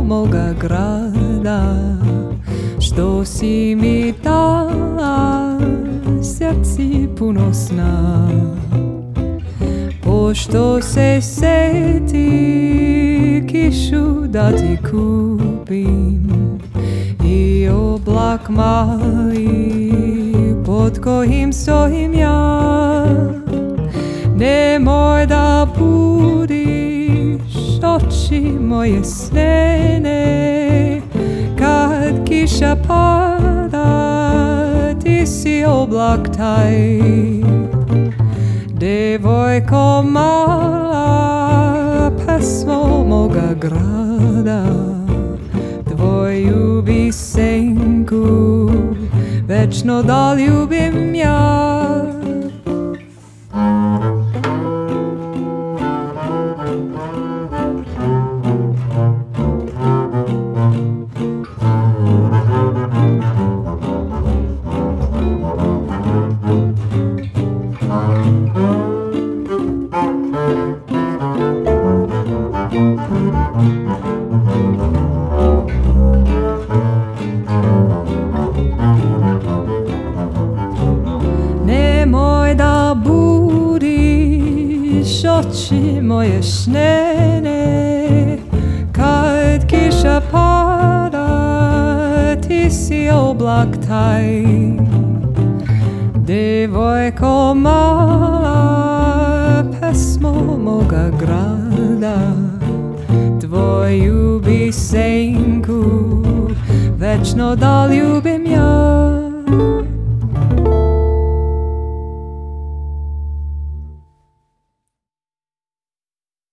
moga grada, što si mi dala srci puno sna. Pošto se seti kišu da ti kupim i oblak mali pod kojim stojim ja, nemoj da budiš oči moje snene. Kad kiša pada, ti si oblak taj. Devojko mala, pesmo moga grada, tvoju pisenku večno da ljubim ja. Nemoj da budiš oči moje snene. Kad kiša pada, ti si oblak taj. Devojko mala, pesmo moga grada, tvoju pisenku večno da ljubim ja.